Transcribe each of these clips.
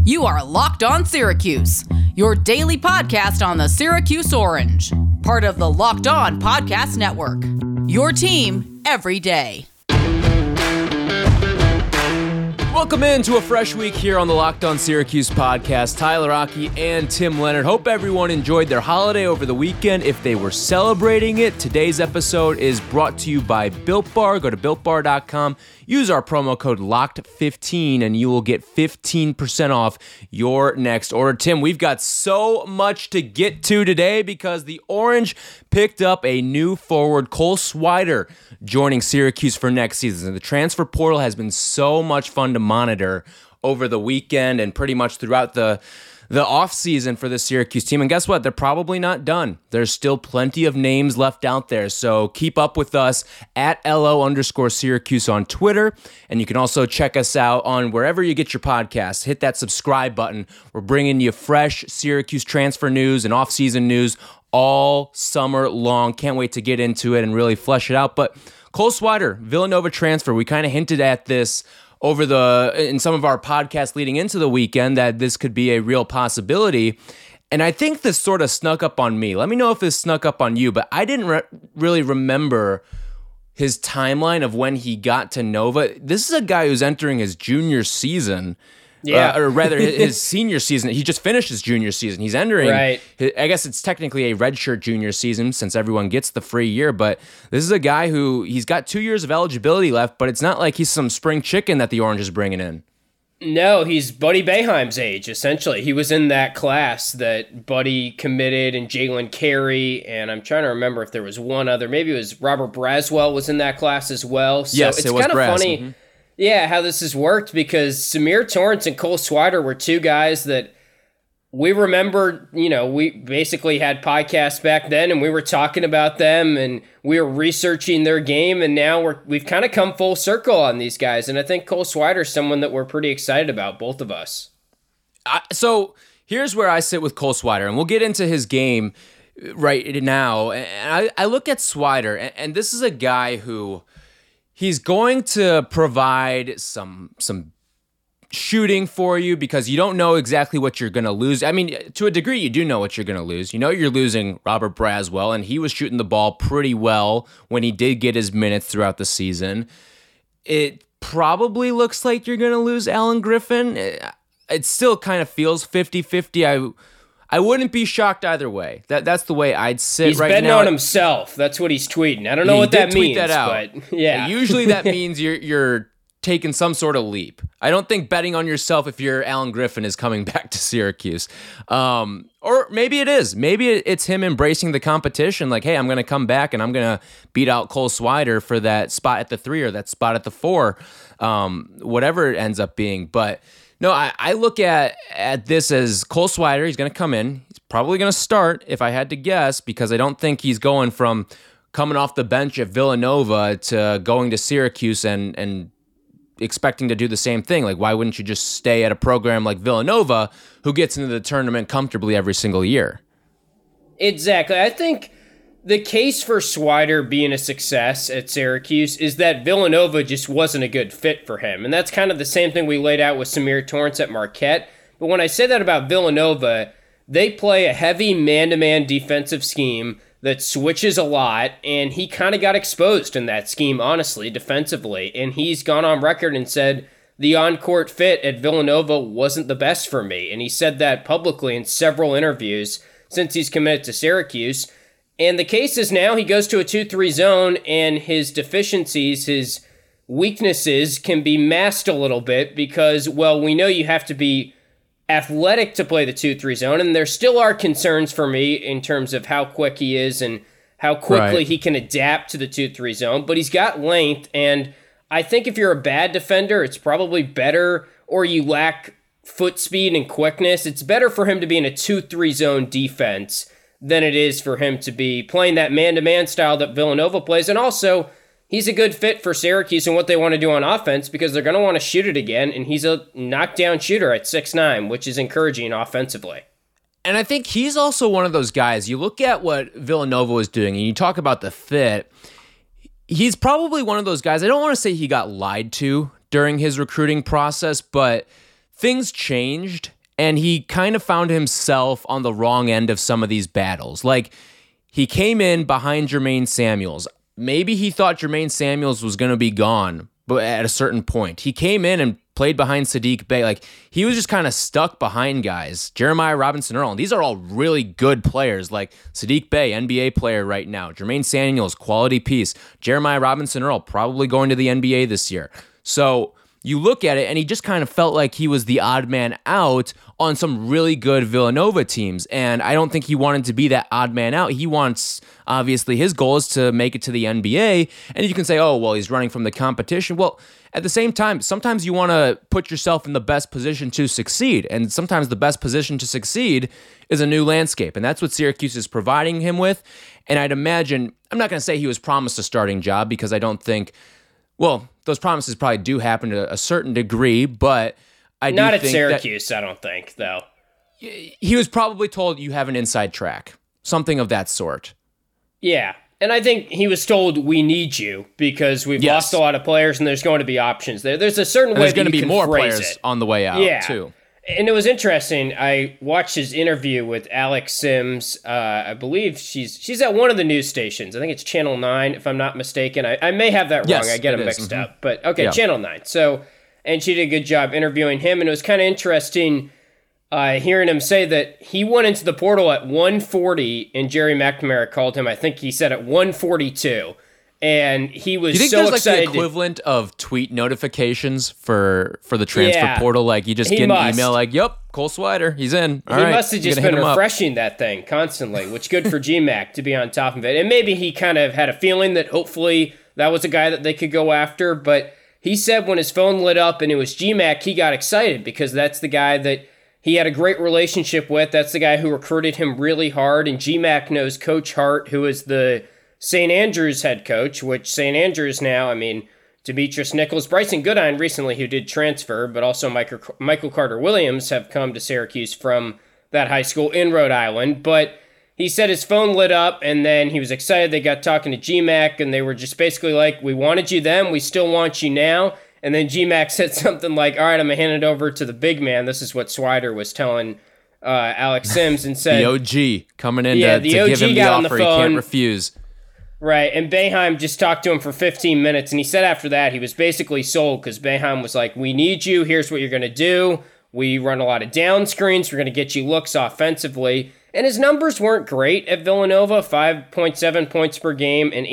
You are Locked On Syracuse, your daily podcast on the Syracuse Orange, part of the Locked On Podcast Network. Your team every day. Welcome into a fresh week here on the Locked On Syracuse podcast. Tyler Aki and Tim Leonard. Hope everyone enjoyed their holiday over the weekend. If they were celebrating it, today's episode is brought to you by Built Bar. Go to BuiltBar.com. Use our promo code LOCKED15 and you will get 15% off your next order. Tim, we've got so much to get to today because the Orange picked up a new forward, Cole Swider, joining Syracuse for next season. The transfer portal has been so much fun to monitor over the weekend and pretty much throughout the offseason for the Syracuse team. And guess what? They're probably not done. There's still plenty of names left out there. So keep up with us at LO_Syracuse on Twitter. And you can also check us out on wherever you get your podcasts. Hit that subscribe button. We're bringing you fresh Syracuse transfer news and offseason news all summer long. Can't wait to get into it and really flesh it out. But Cole Swider, Villanova transfer, we kind of hinted at this in some of our podcasts leading into the weekend that this could be a real possibility. And I think this sort of snuck up on me. Let me know if this snuck up on you, but I didn't really remember his timeline of when he got to Nova. This is a guy who's entering his junior season. Yeah. Or rather, his senior season. He just finished his junior season. He's entering, I guess it's technically a redshirt junior season since everyone gets the free year, but this is a guy who, he's got 2 years of eligibility left, but it's not like he's some spring chicken that the Orange is bringing in. No, he's Buddy Boeheim's age, essentially. He was in that class that Buddy committed and Jalen Carey, and I'm trying to remember if there was one other. Maybe it was Robert Braswell was in that class as well. So yes, it's it was kind of Braz. funny. Mm-hmm. Yeah, how this has worked because Samir Torrance and Cole Swider were two guys that we remember, we basically had podcasts back then and we were talking about them and we were researching their game and now we've kind of come full circle on these guys. And I think Cole Swider is someone that we're pretty excited about, both of us. So here's where I sit with Cole Swider, and we'll get into his game right now. And I look at Swider, and this is a guy who... he's going to provide some shooting for you because you don't know exactly what you're going to lose. I mean, to a degree, you do know what you're going to lose. You know you're losing Robert Braswell, and he was shooting the ball pretty well when he did get his minutes throughout the season. It probably looks like you're going to lose Alan Griffin. It still kind of feels 50-50. I wouldn't be shocked either way. That's the way I'd sit he's right now. He's betting on himself. That's what he's tweeting. I don't know what that means. That out. But yeah. Usually that means you're taking some sort of leap. I don't think betting on yourself if you're Alan Griffin is coming back to Syracuse. Or maybe it is. Maybe it's him embracing the competition. Like, hey, I'm going to come back and I'm going to beat out Cole Swider for that spot at the 3 or that spot at the 4, whatever it ends up being. But no, I look at this as Cole Swider. He's going to come in. He's probably going to start, if I had to guess, because I don't think he's going from coming off the bench at Villanova to going to Syracuse and expecting to do the same thing. Like, why wouldn't you just stay at a program like Villanova who gets into the tournament comfortably every single year? Exactly. I think the case for Swider being a success at Syracuse is that Villanova just wasn't a good fit for him. And that's kind of the same thing we laid out with Samir Torrance at Marquette. But when I say that about Villanova, they play a heavy man-to-man defensive scheme that switches a lot, and he kind of got exposed in that scheme, honestly, defensively. And he's gone on record and said the on-court fit at Villanova wasn't the best for me. And he said that publicly in several interviews since he's committed to Syracuse. And the case is now he goes to a 2-3 zone, and his deficiencies, his weaknesses can be masked a little bit because, well, we know you have to be athletic to play the 2-3 zone, and there still are concerns for me in terms of how quick he is and how quickly he can adapt to the 2-3 zone, but he's got length, and I think if you're a bad defender, it's probably better, or you lack foot speed and quickness, it's better for him to be in a 2-3 zone defense than it is for him to be playing that man-to-man style that Villanova plays, and also he's a good fit for Syracuse and what they want to do on offense because they're going to want to shoot it again, and he's a knockdown shooter at 6'9", which is encouraging offensively. And I think he's also one of those guys, you look at what Villanova was doing, and you talk about the fit, he's probably one of those guys, I don't want to say he got lied to during his recruiting process, but things changed, And he kind of found himself on the wrong end of some of these battles. Like, he came in behind Jermaine Samuels. Maybe he thought Jermaine Samuels was going to be gone, but at a certain point. He came in and played behind Saddiq Bey. Like, he was just kind of stuck behind guys. Jeremiah Robinson-Earl. And these are all really good players. Like Saddiq Bey, NBA player right now. Jermaine Samuels, quality piece. Jeremiah Robinson-Earl, probably going to the NBA this year. So you look at it, and he just kind of felt like he was the odd man out on some really good Villanova teams. And I don't think he wanted to be that odd man out. He wants, obviously, his goal is to make it to the NBA. And you can say, oh, well, he's running from the competition. Well, at the same time, sometimes you want to put yourself in the best position to succeed. And sometimes the best position to succeed is a new landscape. And that's what Syracuse is providing him with. And I'd imagine, I'm not going to say he was promised a starting job, because I don't think, well, those promises probably do happen to a certain degree, but I do not think at Syracuse, I don't think, though. He was probably told you have an inside track, something of that sort. Yeah, and I think he was told we need you because we've lost a lot of players and there's going to be options there. There's a certain way there's going to be more players on the way out, too. And it was interesting. I watched his interview with Alex Sims. I believe she's at one of the news stations. I think it's Channel 9, if I'm not mistaken. I may have that wrong. I get them mixed up. But okay, Channel 9. So, and she did a good job interviewing him. And it was kind of interesting hearing him say that he went into the portal at 140, and Jerry McNamara called him, I think he said at 142. And he was so excited. Do you think there's like the equivalent of tweet notifications for the transfer portal? Like, you just get an email like, yep, Cole Swider, he's in. All right, he must have just been refreshing that thing constantly, which good for GMAC to be on top of it. And maybe he kind of had a feeling that hopefully that was a guy that they could go after. But he said when his phone lit up and it was GMAC, he got excited because that's the guy that he had a great relationship with. That's the guy who recruited him really hard. And GMAC knows Coach Hart, who is the St. Andrews head coach, which St. Andrews now, I mean, Demetrius Nichols, Bryson Goodine recently, who did transfer, but also Michael Carter-Williams have come to Syracuse from that high school in Rhode Island. But he said his phone lit up, and then he was excited. They got talking to GMAC, and they were just basically like, we wanted you then, we still want you now. And then GMAC said something like, all right, I'm going to hand it over to the big man. This is what Swider was telling Alex Sims, and said... the OG coming in to give him the offer he can't refuse. Right, and Boeheim just talked to him for 15 minutes, and he said after that he was basically sold because Boeheim was like, we need you, here's what you're going to do. We run a lot of down screens, we're going to get you looks offensively. And his numbers weren't great at Villanova, 5.7 points per game and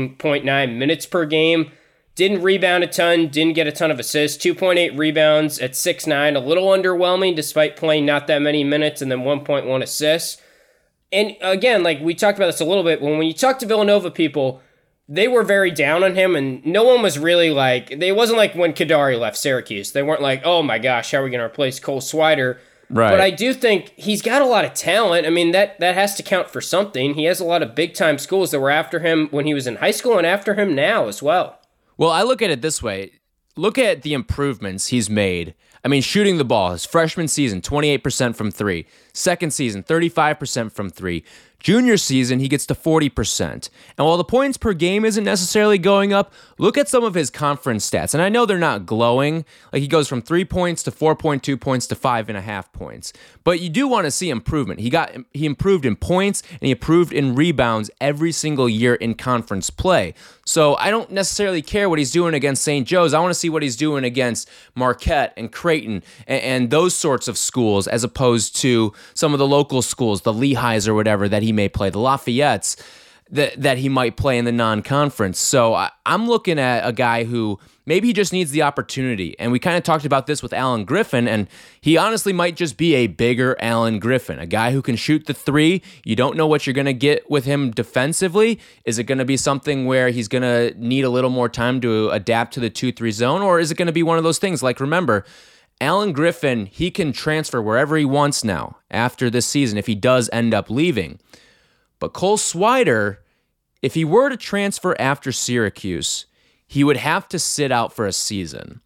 18.9 minutes per game. Didn't rebound a ton, didn't get a ton of assists, 2.8 rebounds at 6'9", a little underwhelming despite playing not that many minutes, and then 1.1 assists. And again, like we talked about this a little bit, when you talk to Villanova people, they were very down on him, and no one was really like, it wasn't like when Kadary left Syracuse. They weren't like, oh my gosh, how are we going to replace Cole Swider? Right. But I do think he's got a lot of talent. I mean, that has to count for something. He has a lot of big-time schools that were after him when he was in high school and after him now as well. Well, I look at it this way. Look at the improvements he's made. I mean, shooting the ball, his freshman season, 28% from three. Second season, 35% from three. Junior season, he gets to 40%. And while the points per game isn't necessarily going up, look at some of his conference stats. And I know they're not glowing. Like, he goes from 3 points to 4.2 points to 5.5 points. But you do want to see improvement. He improved in points and he improved in rebounds every single year in conference play. So I don't necessarily care what he's doing against St. Joe's. I want to see what he's doing against Marquette and Creighton and those sorts of schools, as opposed to some of the local schools, the Lehighs or whatever that he may play, the Lafayettes that he might play in the non-conference. So I'm looking at a guy who maybe he just needs the opportunity. And we kind of talked about this with Alan Griffin, and he honestly might just be a bigger Alan Griffin, a guy who can shoot the three. You don't know what you're going to get with him defensively. Is it going to be something where he's going to need a little more time to adapt to the 2-3 zone, or is it going to be one of those things like, remember, Alan Griffin, he can transfer wherever he wants now after this season if he does end up leaving. But Cole Swider, if he were to transfer after Syracuse, he would have to sit out for a season.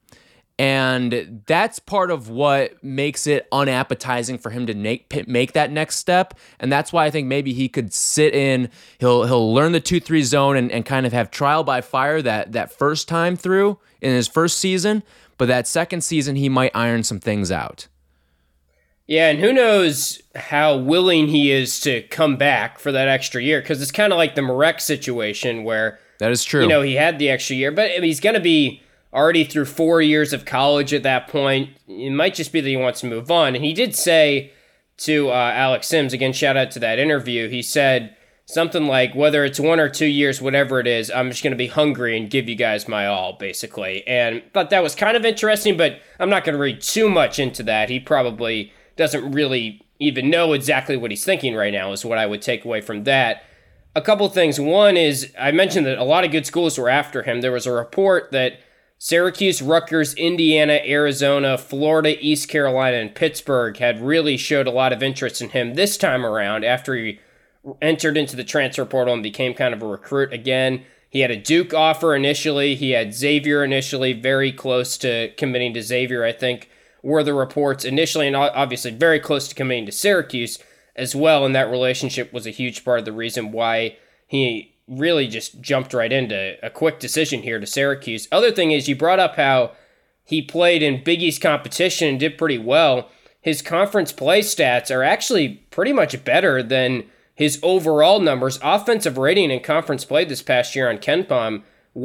And that's part of what makes it unappetizing for him to make that next step. And that's why I think maybe he could sit in, he'll learn the 2-3 zone and kind of have trial by fire that first time through in his first season. But that second season, he might iron some things out. Yeah, and who knows how willing he is to come back for that extra year, because it's kind of like the Marek situation where that is true. He had the extra year, but he's going to be already through 4 years of college at that point. It might just be that he wants to move on. And he did say to Alex Sims, again, shout out to that interview, he said something like, whether it's 1 or 2 years, whatever it is, I'm just going to be hungry and give you guys my all, basically. And I thought that was kind of interesting, but I'm not going to read too much into that. He probably doesn't really even know exactly what he's thinking right now, is what I would take away from that. A couple things. One is, I mentioned that a lot of good schools were after him. There was a report that Syracuse, Rutgers, Indiana, Arizona, Florida, East Carolina, and Pittsburgh had really showed a lot of interest in him this time around after he entered into the transfer portal and became kind of a recruit again. He had a Duke offer initially. He had Xavier initially, very close to committing to Xavier, I think, were the reports initially, and obviously very close to committing to Syracuse as well, and that relationship was a huge part of the reason why he really just jumped right into a quick decision here to Syracuse. Other thing is, you brought up how he played in Big East competition and did pretty well. His conference play stats are actually pretty much better than his overall numbers. Offensive rating in conference play this past year on KenPom,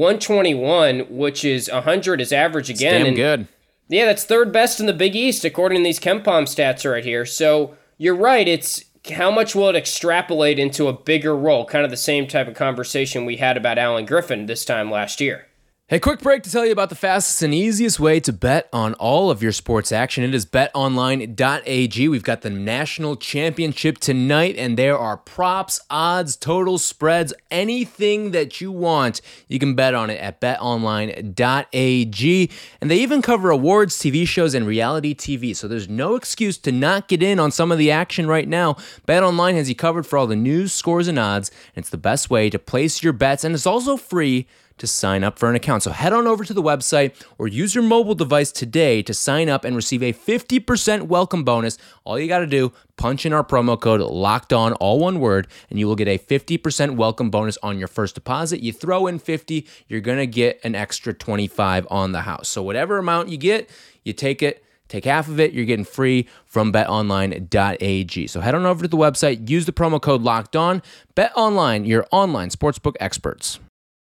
121, which is 100 his average again. Damn good. Yeah, that's third best in the Big East, according to these KenPom stats right here. So you're right, it's how much will it extrapolate into a bigger role? Kind of the same type of conversation we had about Alan Griffin this time last year. Hey, quick break to tell you about the fastest and easiest way to bet on all of your sports action. It is betonline.ag. We've got the national championship tonight, and there are props, odds, totals, spreads, anything that you want. You can bet on it at betonline.ag. And they even cover awards, TV shows, and reality TV. So there's no excuse to not get in on some of the action right now. BetOnline has you covered for all the news, scores, and odds. And it's the best way to place your bets, and it's also free to sign up for an account. So head on over to the website or use your mobile device today to sign up and receive a 50% welcome bonus. All you got to do, punch in our promo code LOCKEDON, all one word, and you will get a 50% welcome bonus on your first deposit. You throw in 50, you're going to get an extra 25 on the house. So whatever amount you get, you take it. Take half of it, you're getting free from betonline.ag. So head on over to the website, use the promo code LOCKEDON. BetOnline, your online sportsbook experts.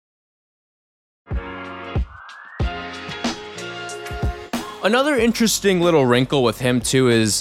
Another interesting little wrinkle with him, too, is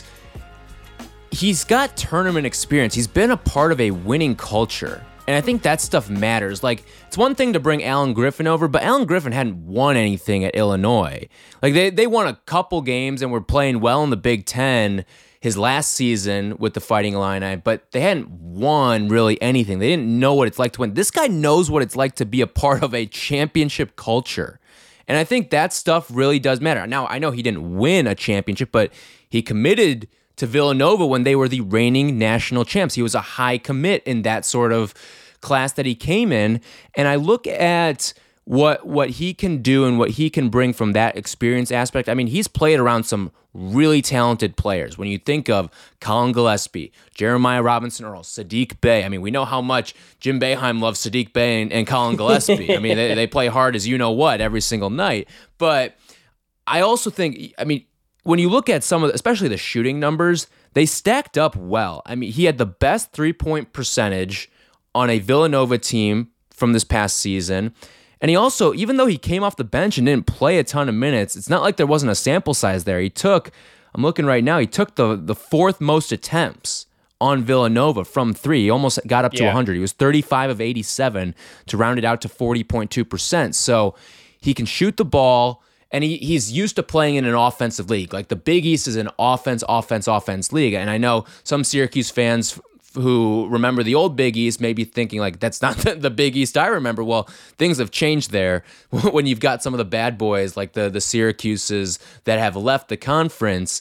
he's got tournament experience. He's been a part of a winning culture, and I think that stuff matters. Like, it's one thing to bring Alan Griffin over, but Alan Griffin hadn't won anything at Illinois. Like, they won a couple games and were playing well in the Big Ten his last season with the Fighting Illini, but they hadn't won really anything. They didn't know what it's like to win. This guy knows what it's like to be a part of a championship culture. And I think that stuff really does matter. Now, I know he didn't win a championship, but he committed to Villanova when they were the reigning national champs. He was a high commit in that sort of class that he came in. And I look at what he can do and what he can bring from that experience aspect. I mean, he's played around some really talented players. When you think of Colin Gillespie, Jeremiah Robinson Earl, Sadiq Bey. I mean, we know how much Jim Boeheim loves Sadiq Bey and Colin Gillespie. I mean, they play hard as you know what every single night. But I also think, I mean, when you look at some of, especially the shooting numbers, they stacked up well. I mean, he had the best three-point percentage on a Villanova team from this past season. And he also, even though he came off the bench and didn't play a ton of minutes, it's not like there wasn't a sample size there. He took, I'm looking right now, he took the fourth most attempts on Villanova from three. He almost got up to 100. He was 35 of 87 to round it out to 40.2%. So he can shoot the ball, and he's used to playing in an offensive league. Like the Big East is an offense league. And I know some Syracuse fans who remember the old Big East may be thinking like, that's not the Big East I remember. Well, things have changed there when you've got some of the bad boys like the Syracuses that have left the conference.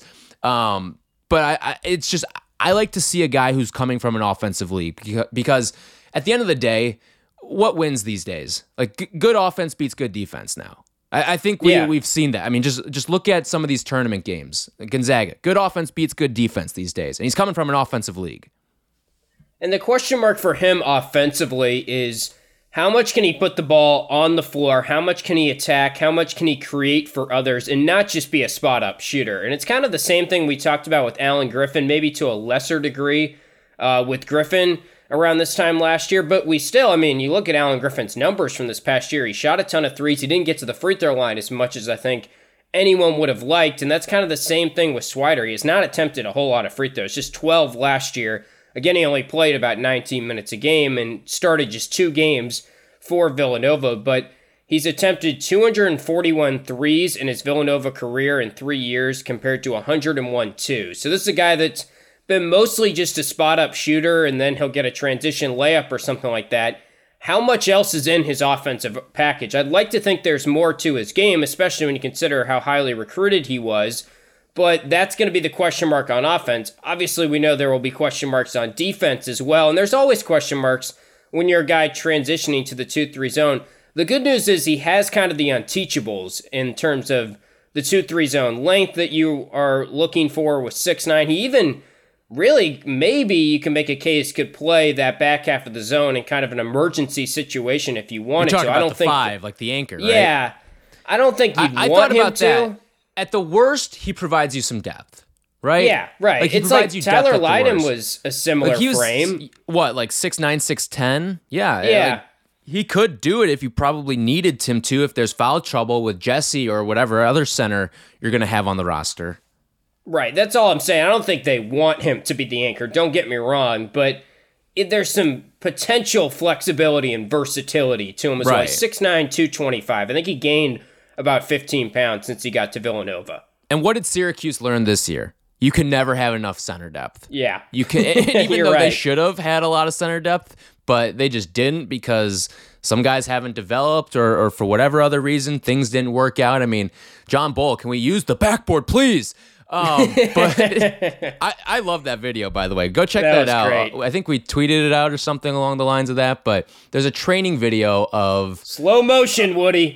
But it's just, I like to see a guy who's coming from an offensive league because at the end of the day, what wins these days? Like good offense beats good defense now. I think we've seen that. I mean, just look at some of these tournament games. Gonzaga, good offense beats good defense these days. And he's coming from an offensive league. And the question mark for him offensively is how much can he put the ball on the floor? How much can he attack? How much can he create for others and not just be a spot-up shooter? And it's kind of the same thing we talked about with Alan Griffin, maybe to a lesser degree with Griffin around this time last year, but we still, I mean, you look at Alan Griffin's numbers from this past year, he shot a ton of threes, he didn't get to the free throw line as much as I think anyone would have liked, and that's kind of the same thing with Swider. He has not attempted a whole lot of free throws, just 12 last year. Again, he only played about 19 minutes a game and started just 2 games for Villanova, but he's attempted 241 threes in his Villanova career in 3 years compared to 101 twos. So this is a guy that's been mostly just a spot-up shooter, and then he'll get a transition layup or something like that. How much else is in his offensive package? I'd like to think there's more to his game, especially when you consider how highly recruited he was, but that's going to be the question mark on offense. Obviously, we know there will be question marks on defense as well, and there's always question marks when you're a guy transitioning to the 2-3 zone. The good news is he has kind of the unteachables in terms of the 2-3 zone length that you are looking for with 6'9". He even really, maybe you can make a case, could play that back half of the zone in kind of an emergency situation if you wanted to. I don't think 5, like the anchor, right? Yeah. I don't think you'd I want thought him about to. that. At the worst, he provides you some depth, right? Yeah, right. Like, it's like Tyler Lydon was a similar frame. What, like 6'9", 6'10"? Yeah. Yeah. Like, he could do it if you probably needed him to, if there's foul trouble with Jesse or whatever other center you're going to have on the roster. Right, that's all I'm saying. I don't think they want him to be the anchor, don't get me wrong, but there's some potential flexibility and versatility to him as well. 6'9", 225. I think he gained about 15 pounds since he got to Villanova. And what did Syracuse learn this year? You can never have enough center depth. Yeah. You can, even though right. they should have had a lot of center depth, but they just didn't because some guys haven't developed or for whatever other reason, things didn't work out. I mean, John Bull, can we use the backboard, please? But I love that video, by the way. Go check that out. Great. I think we tweeted it out or something along the lines of that, but there's a training video of... Slow motion, Woody.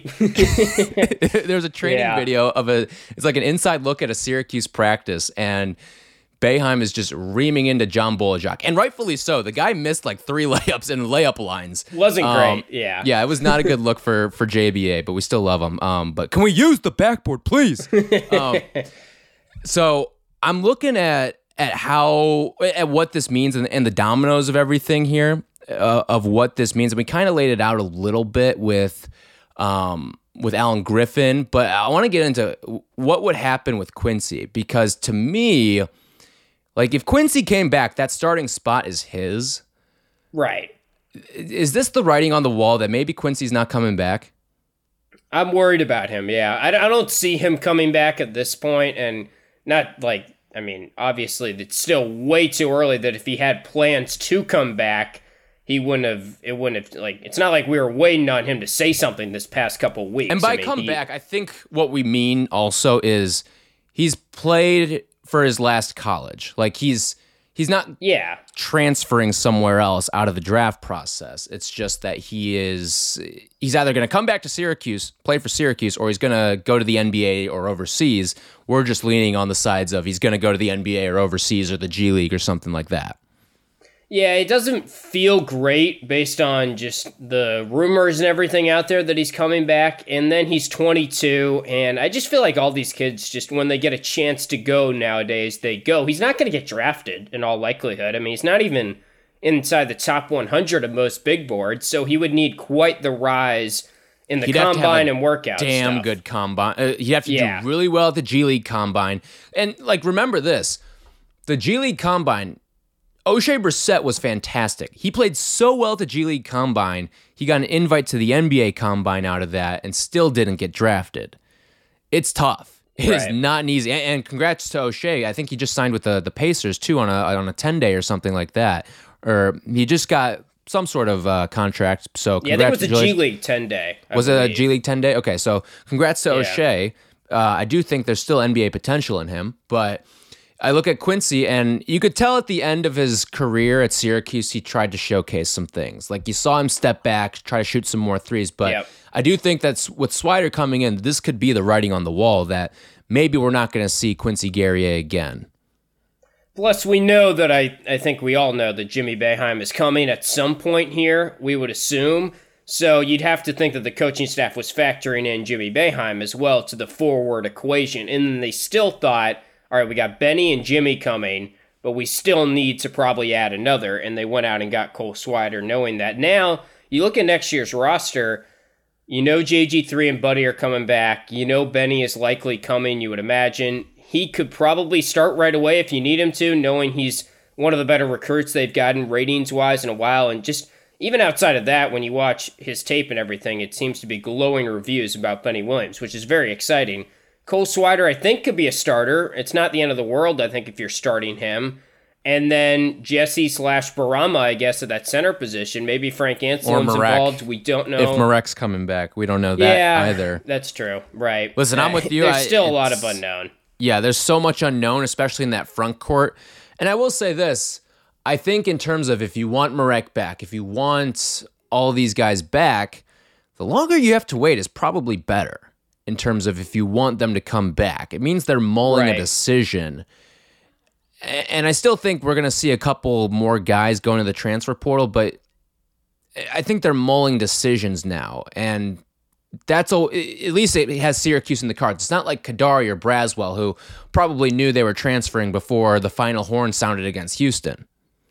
There's a training video of it's like an inside look at a Syracuse practice, and Boeheim is just reaming into John Bolajak. And rightfully so. The guy missed like 3 layups in layup lines. Wasn't great, yeah. Yeah, it was not a good look for JBA, but we still love him. But can we use the backboard, please? So I'm looking at what this means and the dominoes of everything here, of what this means. And we kind of laid it out a little bit with Alan Griffin, but I want to get into what would happen with Quincy, because to me, like, if Quincy came back, that starting spot is his. Right. Is this the writing on the wall that maybe Quincy's not coming back? I'm worried about him, yeah. I don't see him coming back at this point, and not like, I mean, obviously it's still way too early that if he had plans to come back, it wouldn't have, like, it's not like we were waiting on him to say something this past couple weeks. And by come back, I think what we mean also is he's played for his last college. Like, he's not transferring somewhere else out of the draft process. It's just that he's either going to come back to Syracuse, play for Syracuse, or he's going to go to the NBA or overseas. We're just leaning on the sides of he's going to go to the NBA or overseas or the G League or something like that. Yeah, it doesn't feel great based on just the rumors and everything out there that he's coming back. And then he's 22, and I just feel like all these kids, just when they get a chance to go nowadays, they go. He's not going to get drafted in all likelihood. I mean, he's not even inside the top 100 of most big boards, so he would need quite the rise in the combine and workout damn stuff. Good combine. He'd have to do really well at the G League combine. And, like, remember this. The G League combine, O'Shea Brissett was fantastic. He played so well at the G League Combine, he got an invite to the NBA Combine out of that and still didn't get drafted. It's tough. It is not an easy. And congrats to O'Shea. I think he just signed with the Pacers too on a 10-day or something like that. Or he just got some sort of contract. So I think it was a G League 10-day. Was it a G League 10-day? Okay, so congrats to O'Shea. I do think there's still NBA potential in him, but I look at Quincy, and you could tell at the end of his career at Syracuse, he tried to showcase some things. Like, you saw him step back, try to shoot some more threes. But I do think that's with Swider coming in, this could be the writing on the wall that maybe we're not going to see Quincy Guerrier again. Plus, we know that I think we all know that Jimmy Boeheim is coming at some point here, we would assume. So you'd have to think that the coaching staff was factoring in Jimmy Boeheim as well to the forward equation. And then they still thought, all right, we got Benny and Jimmy coming, but we still need to probably add another. And they went out and got Cole Swider, knowing that. Now, you look at next year's roster, you know JG3 and Buddy are coming back. You know Benny is likely coming, you would imagine. He could probably start right away if you need him to, knowing he's one of the better recruits they've gotten ratings-wise in a while. And just even outside of that, when you watch his tape and everything, it seems to be glowing reviews about Benny Williams, which is very exciting. Cole Swider, I think, could be a starter. It's not the end of the world, I think, if you're starting him. And then Jesse/Barama, I guess, at that center position. Maybe Frank Anselm's involved. We don't know. If Marek's coming back, we don't know that either. That's true. Right. Listen, I'm with you. There's still a lot of unknown. Yeah, there's so much unknown, especially in that front court. And I will say this. I think in terms of if you want Marek back, if you want all these guys back, the longer you have to wait is probably better in terms of if you want them to come back. It means they're mulling a decision. And I still think we're going to see a couple more guys going to the transfer portal, but I think they're mulling decisions now. And that's all, at least it has Syracuse in the cards. It's not like Kadari or Braswell, who probably knew they were transferring before the final horn sounded against Houston.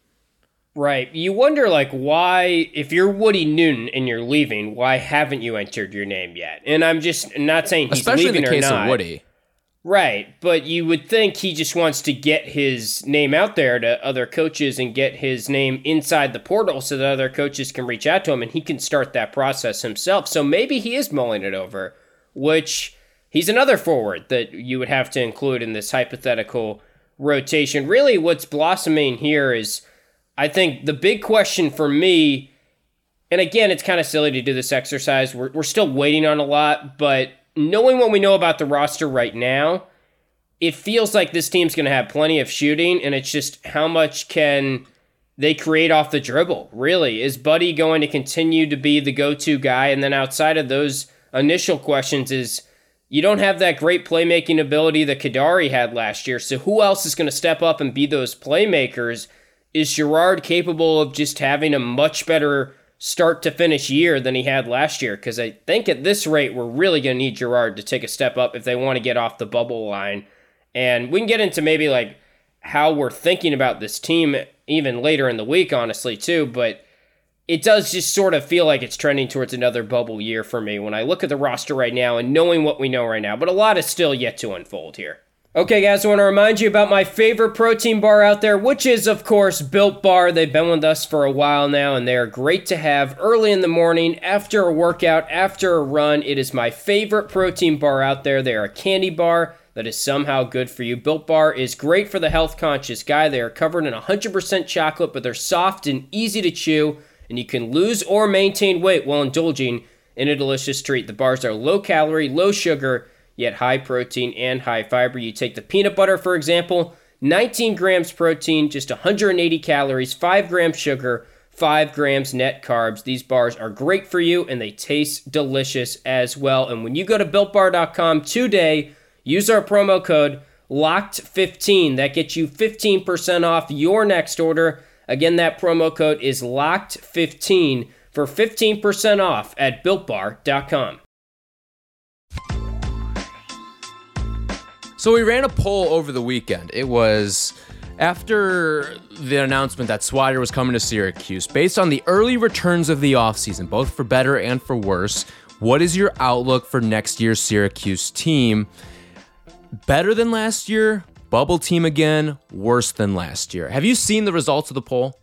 Right. You wonder, why, if you're Woody Newton and you're leaving, why haven't you entered your name yet? And I'm just not saying he's especially leaving or not. Especially in the case of Woody. Right, but you would think he just wants to get his name out there to other coaches and get his name inside the portal so that other coaches can reach out to him and he can start that process himself. So maybe he is mulling it over, which he's another forward that you would have to include in this hypothetical rotation. Really, what's blossoming here is, I think the big question for me, and again, it's kind of silly to do this exercise. We're still waiting on a lot, but knowing what we know about the roster right now, it feels like this team's going to have plenty of shooting, and it's just how much can they create off the dribble, really? Is Buddy going to continue to be the go-to guy? And then outside of those initial questions is, you don't have that great playmaking ability that Kadari had last year, so who else is going to step up and be those playmakers? Is Girard capable of just having a much better start to finish year than he had last year? Because I think at this rate, we're really going to need Girard to take a step up if they want to get off the bubble line. And we can get into maybe how we're thinking about this team even later in the week, honestly, too. But it does just sort of feel like it's trending towards another bubble year for me when I look at the roster right now and knowing what we know right now. But a lot is still yet to unfold here. Okay, guys, I want to remind you about my favorite protein bar out there, which is, of course, Built Bar. They've been with us for a while now, and they are great to have early in the morning, after a workout, after a run. It is my favorite protein bar out there. They are a candy bar that is somehow good for you. Built Bar is great for the health-conscious guy. They are covered in 100% chocolate, but they're soft and easy to chew, and you can lose or maintain weight while indulging in a delicious treat. The bars are low-calorie, low-sugar, yet high protein and high fiber. You take the peanut butter, for example, 19 grams protein, just 180 calories, 5 grams sugar, 5 grams net carbs. These bars are great for you, and they taste delicious as well. And when you go to BuiltBar.com today, use our promo code LOCKED15. That gets you 15% off your next order. Again, that promo code is LOCKED15 for 15% off at BuiltBar.com. So we ran a poll over the weekend. It was after the announcement that Swider was coming to Syracuse. Based on the early returns of the offseason, both for better and for worse, what is your outlook for next year's Syracuse team? Better than last year? Bubble team again? Worse than last year? Have you seen the results of the poll?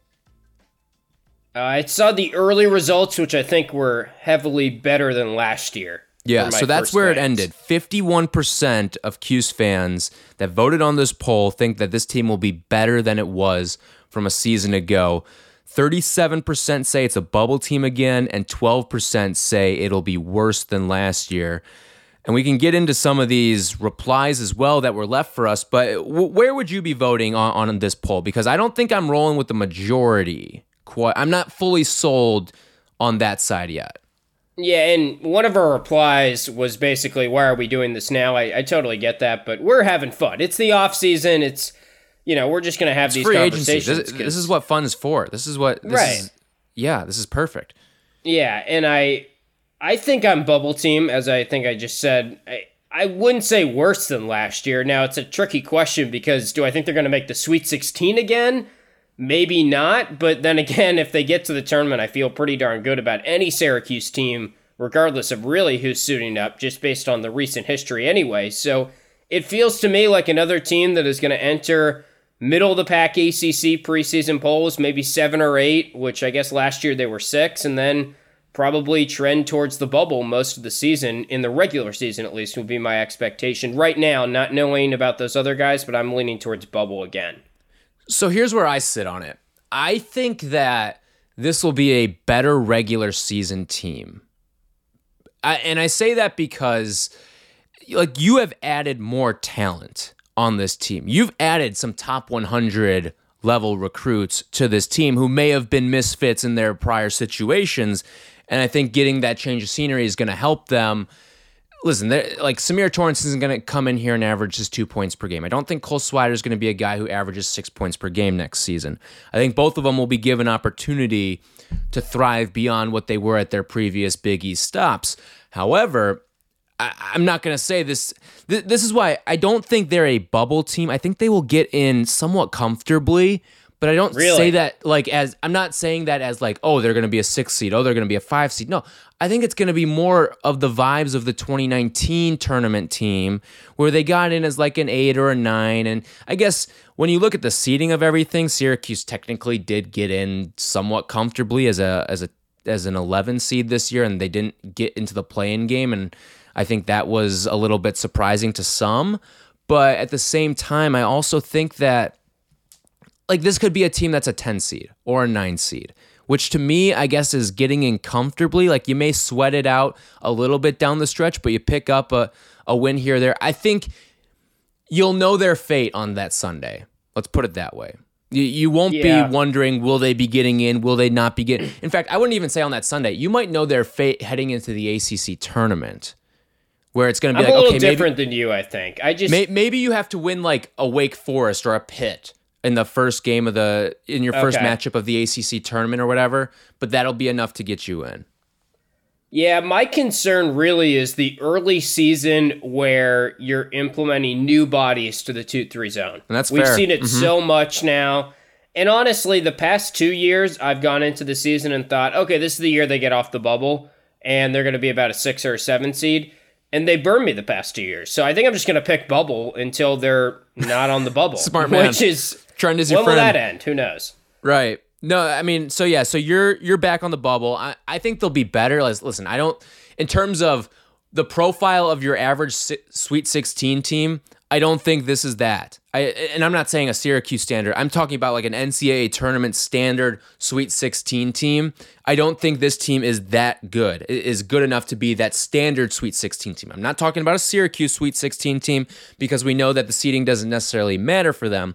I saw the early results, which I think were heavily better than last year. Yeah, so that's where it ended. 51% of Cuse fans that voted on this poll think that this team will be better than it was from a season ago. 37% say it's a bubble team again, and 12% say it'll be worse than last year. And we can get into some of these replies as well that were left for us, but where would you be voting on this poll? Because I don't think I'm rolling with the majority. I'm not fully sold on that side yet. Yeah, and one of our replies was basically, why are we doing this now? I totally get that, but we're having fun. It's the off season. It's, we're just going to have these free conversations. Agency. This is what fun is for. This is perfect. Yeah, and I think I'm bubble team, as I think I just said. I wouldn't say worse than last year. Now, it's a tricky question because do I think they're going to make the Sweet 16 again? Maybe not, but then again, if they get to the tournament, I feel pretty darn good about any Syracuse team, regardless of really who's suiting up, just based on the recent history anyway. So it feels to me like another team that is going to enter middle of the pack ACC preseason polls, maybe 7 or 8, which I guess last year they were 6, and then probably trend towards the bubble most of the season, in the regular season at least, would be my expectation. Right now, not knowing about those other guys, but I'm leaning towards bubble again. So here's where I sit on it. I think that this will be a better regular season team. And I say that because like you have added more talent on this team. You've added some top 100 level recruits to this team who may have been misfits in their prior situations. And I think getting that change of scenery is going to help them. Listen, like Samir Torrance isn't going to come in here and average just 2 points per game. I don't think Cole Swider is going to be a guy who averages 6 points per game next season. I think both of them will be given opportunity to thrive beyond what they were at their previous Big East stops. However, I'm not going to say this. This is why I don't think they're a bubble team. I think they will get in somewhat comfortably, but I don't say that like as I'm not saying that as like, oh, they're going to be a 6 seed. Oh, they're going to be a 5 seed. No, I think it's going to be more of the vibes of the 2019 tournament team where they got in as like an 8 or a 9. And I guess when you look at the seeding of everything, Syracuse technically did get in somewhat comfortably as an 11 seed this year, and they didn't get into the play-in game. And I think that was a little bit surprising to some. But at the same time, I also think that like this could be a team that's a 10 seed or a 9 seed, which to me, I guess, is getting in comfortably. Like you may sweat it out a little bit down the stretch, but you pick up a win here or there. I think you'll know their fate on that Sunday. Let's put it that way. You won't be wondering, will they be getting in? Will they not be getting? In fact, I wouldn't even say on that Sunday. You might know their fate heading into the ACC tournament, where it's going to be I'm like, a little okay, different than you, I think. Maybe you have to win like a Wake Forest or a Pitt in the first game of in your first matchup of the ACC tournament or whatever, but that'll be enough to get you in. Yeah, my concern really is the early season where you're implementing new bodies to the 2-3 zone. And that's We've fair. seen it so much now. And honestly, the past 2 years, I've gone into the season and thought, okay, this is the year they get off the bubble, and they're going to be about a 6 or a 7 seed. And they burned me the past 2 years. So I think I'm just going to pick bubble until they're not on the bubble. Smart man. Which is, Trend is your when friend. will that end? Who knows? Right. No, I mean, so yeah, so you're back on the bubble. I think they'll be better. Listen, I don't, in terms of the profile of your average Sweet 16 team, I don't think this is that. And I'm not saying a Syracuse standard. I'm talking about like an NCAA tournament standard Sweet 16 team. I don't think this team is that good. It is good enough to be that standard Sweet 16 team. I'm not talking about a Syracuse Sweet 16 team because we know that the seeding doesn't necessarily matter for them.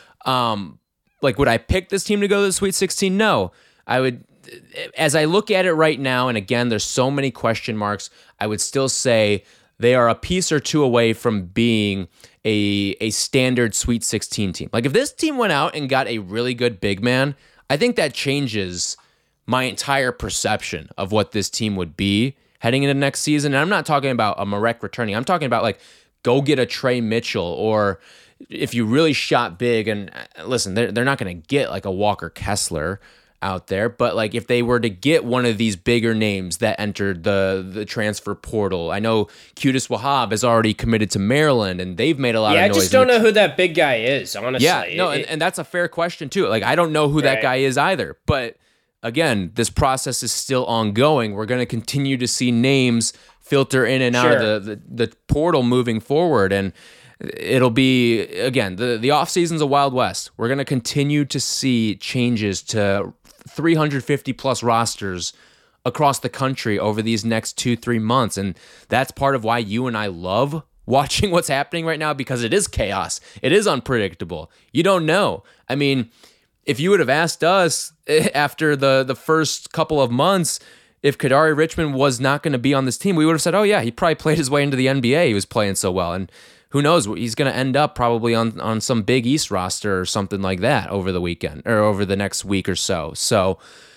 Like, would I pick this team to go to the Sweet 16? No. I would, as I look at it right now, and again, there's so many question marks, I would still say they are a piece or two away from being a standard Sweet 16 team. Like, if this team went out and got a really good big man, I think that changes my entire perception of what this team would be heading into next season. And I'm not talking about a Marek returning. I'm talking about, like, go get a Trey Mitchell, or if you really shot big, and listen, they're not going to get like a Walker Kessler out there, but like if they were to get one of these bigger names that entered the transfer portal, I know Qudus Wahab is already committed to Maryland, and they've made a lot of noise. I just don't know who that big guy is, honestly. Yeah, no, and that's a fair question too. Like I don't know who that guy is either, but again, this process is still ongoing. We're going to continue to see names filter in and out of the portal moving forward, and it'll be, again, the offseason's a Wild West. We're going to continue to see changes to 350 plus rosters across the country over these next 2-3 months. And that's part of why you and I love watching what's happening right now, because it is chaos. It is unpredictable. You don't know. I mean, if you would have asked us after the first couple of months if Kadari Richmond was not going to be on this team, we would have said, oh yeah, he probably played his way into the NBA. He was playing so well. And who knows? He's going to end up probably on some Big East roster or something like that over the weekend or over the next week or so. So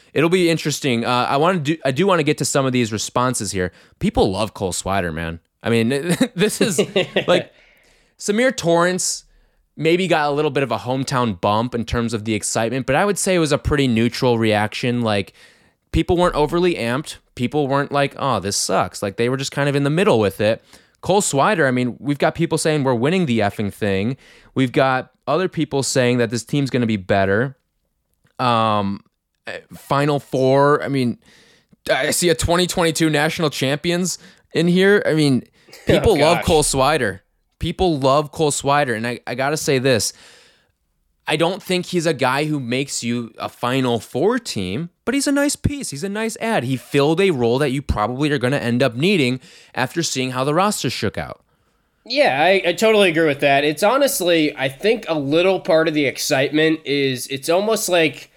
it'll be interesting. I do want to get to some of these responses here. People love Cole Swider, man. I mean, this is like Samir Torrance maybe got a little bit of a hometown bump in terms of the excitement, but I would say it was a pretty neutral reaction. Like, people weren't overly amped. People weren't like, oh, this sucks. Like, they were just kind of in the middle with it. Cole Swider, I mean, we've got people saying we're winning the effing thing. We've got other people saying that this team's going to be better. Final Four. I mean, I see a 2022 national champions in here. I mean, people love Cole Swider. People love Cole Swider. And I got to say this. I don't think he's a guy who makes you a Final Four team, but he's a nice piece. He's a nice add. He filled a role that you probably are going to end up needing after seeing how the roster shook out. Yeah, I totally agree with that. It's honestly, I think a little part of the excitement is it's almost like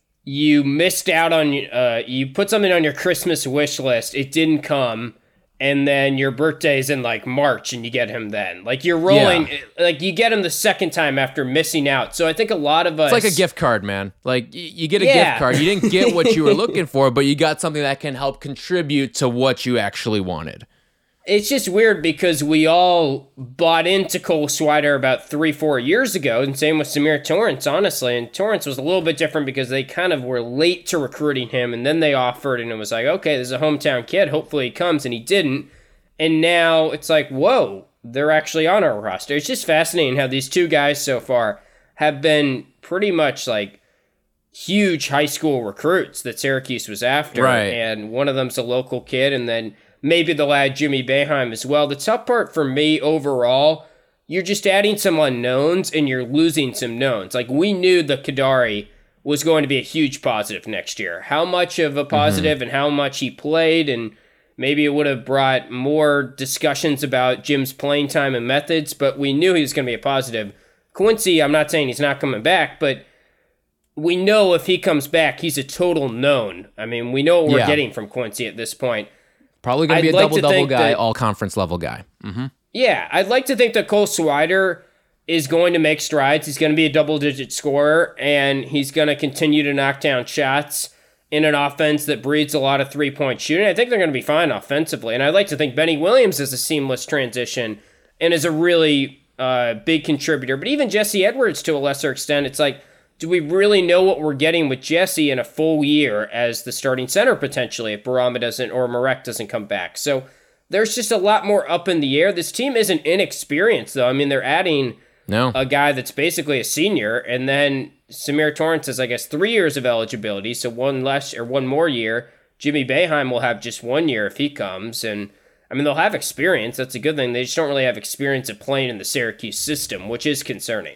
you missed out on, you put something on your Christmas wish list, it didn't come, and then your birthday's in like March and you get him then. Like, you're rolling, like you get him the second time after missing out. So I think a lot of us... It's like a gift card, man. Like, you get a gift card. You didn't get what you were looking for, but you got something that can help contribute to what you actually wanted. It's just weird because we all bought into Cole Swider about 3-4 years ago, and same with Samir Torrance, honestly. And Torrance was a little bit different because they kind of were late to recruiting him, and then they offered, and it was like, okay, this is a hometown kid, hopefully he comes, and he didn't. And now it's like, whoa, they're actually on our roster. It's just fascinating how these two guys so far have been pretty much like huge high school recruits that Syracuse was after. Right. And one of them's a local kid, and then maybe the lad Jimmy Boeheim as well. The tough part for me overall, you're just adding some unknowns and you're losing some knowns. Like, we knew the Kadari was going to be a huge positive next year. How much of a positive and how much he played, and maybe it would have brought more discussions about Jim's playing time and methods, but we knew he was going to be a positive. Quincy, I'm not saying he's not coming back, but we know if he comes back, he's a total known. I mean, we know what we're getting from Quincy at this point. Probably going to be a double-double guy, all-conference level guy. Mm-hmm. Yeah, I'd like to think that Cole Swider is going to make strides. He's going to be a double-digit scorer, and he's going to continue to knock down shots in an offense that breeds a lot of three-point shooting. I think they're going to be fine offensively, and I'd like to think Benny Williams is a seamless transition and is a really big contributor. But even Jesse Edwards, to a lesser extent, it's like, do we really know what we're getting with Jesse in a full year as the starting center potentially if Barama doesn't or Marek doesn't come back? So there's just a lot more up in the air. This team isn't inexperienced, though. I mean, they're adding a guy that's basically a senior, and then Samir Torrance has, I guess, 3 years of eligibility, so one more year. Jimmy Boeheim will have just 1 year if he comes, and I mean, they'll have experience. That's a good thing. They just don't really have experience of playing in the Syracuse system, which is concerning.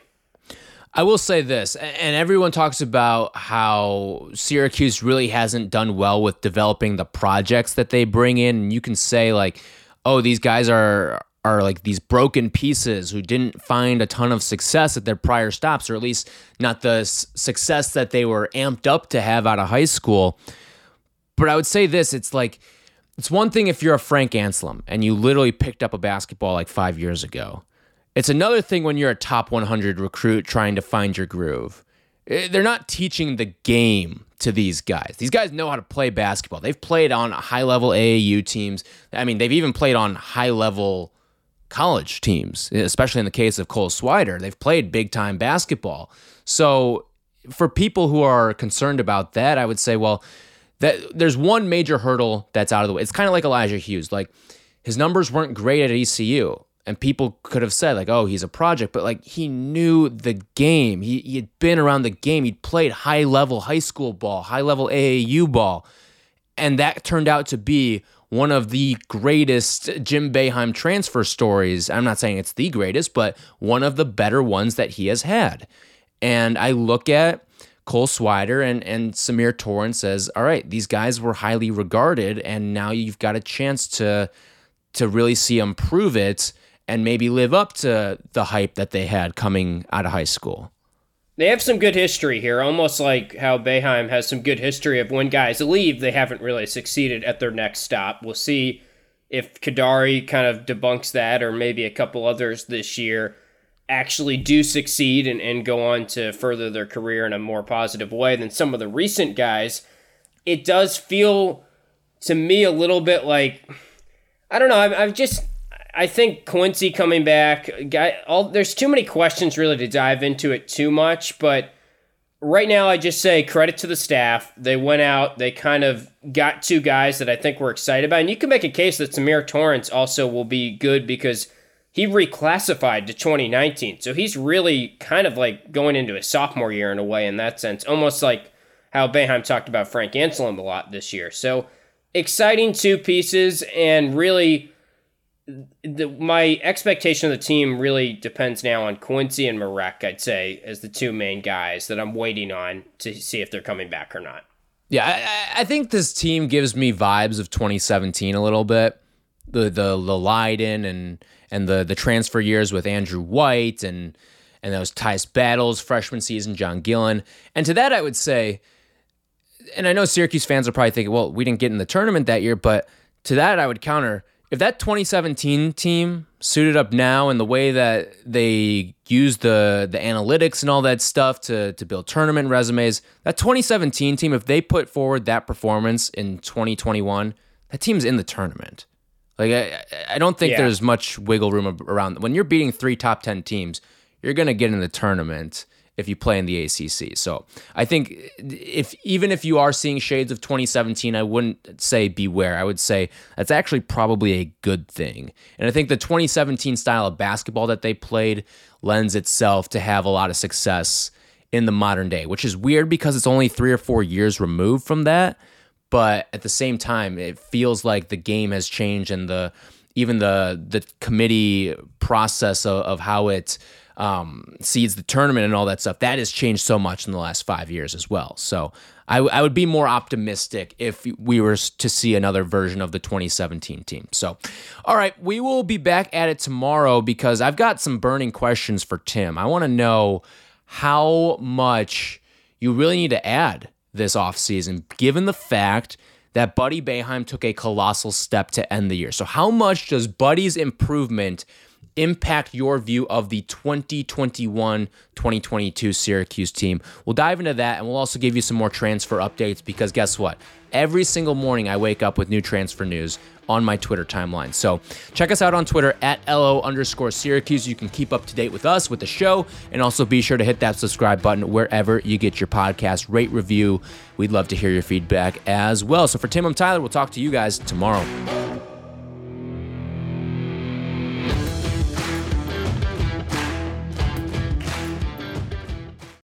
I will say this, and everyone talks about how Syracuse really hasn't done well with developing the projects that they bring in. And you can say like, oh, these guys are like these broken pieces who didn't find a ton of success at their prior stops, or at least not the success that they were amped up to have out of high school. But I would say this, it's like, it's one thing if you're a Frank Anselem and you literally picked up a basketball like 5 years ago. It's another thing when you're a top 100 recruit trying to find your groove. They're not teaching the game to these guys. These guys know how to play basketball. They've played on high-level AAU teams. I mean, they've even played on high-level college teams, especially in the case of Cole Swider. They've played big-time basketball. So for people who are concerned about that, I would say, well, there's one major hurdle that's out of the way. It's kind of like Elijah Hughes. Like, his numbers weren't great at ECU. And people could have said, like, oh, he's a project, but, like, he knew the game. He had been around the game. He'd played high-level high school ball, high-level AAU ball. And that turned out to be one of the greatest Jim Boeheim transfer stories. I'm not saying it's the greatest, but one of the better ones that he has had. And I look at Cole Swider and Samir Torrance as, all right, these guys were highly regarded, and now you've got a chance to really see them prove it and maybe live up to the hype that they had coming out of high school. They have some good history here, almost like how Boeheim has some good history of when guys leave, they haven't really succeeded at their next stop. We'll see if Kadari kind of debunks that, or maybe a couple others this year actually do succeed and go on to further their career in a more positive way than some of the recent guys. it does feel to me a little bit like, I don't know, I think Quincy coming back, there's too many questions really to dive into it too much, but right now I just say credit to the staff. They went out, they kind of got two guys that I think we're excited about, and you can make a case that Symir Torrence also will be good because he reclassified to 2019, so he's really kind of like going into his sophomore year in a way in that sense, almost like how Boeheim talked about Frank Anselm a lot this year. So exciting two pieces, and really my expectation of the team really depends now on Quincy and Marek, I'd say, as the two main guys that I'm waiting on to see if they're coming back or not. Yeah, I think this team gives me vibes of 2017 a little bit. The Leiden and the transfer years with Andrew White and those Tice Battles, freshman season, John Gillen. And to that I would say, and I know Syracuse fans are probably thinking, well, we didn't get in the tournament that year, but to that I would counter, if that 2017 team suited up now in the way that they use the analytics and all that stuff to build tournament resumes, that 2017 team, if they put forward that performance in 2021, that team's in the tournament. Like I don't think there's much wiggle room around. When you're beating 3 top 10 teams, you're going to get in the tournament if you play in the ACC. So I think even if you are seeing shades of 2017, I wouldn't say beware. I would say that's actually probably a good thing. And I think the 2017 style of basketball that they played lends itself to have a lot of success in the modern day, which is weird because it's only 3 or 4 years removed from that. But at the same time, it feels like the game has changed, and even the committee process of how it seeds the tournament and all that stuff, that has changed so much in the last 5 years as well. So I would be more optimistic if we were to see another version of the 2017 team. So, all right, we will be back at it tomorrow because I've got some burning questions for Tim. I want to know how much you really need to add this offseason, given the fact that Buddy Boeheim took a colossal step to end the year. So how much does Buddy's improvement impact your view of the 2021-2022 Syracuse team? We'll dive into that, and we'll also give you some more transfer updates because guess what? Every single morning I wake up with new transfer news on my Twitter timeline. So check us out on Twitter at @LO_Syracuse. You can keep up to date with us, with the show, and also be sure to hit that subscribe button wherever you get your podcast. Rate, review. We'd love to hear your feedback as well. So for Tim, I'm Tyler. We'll talk to you guys tomorrow.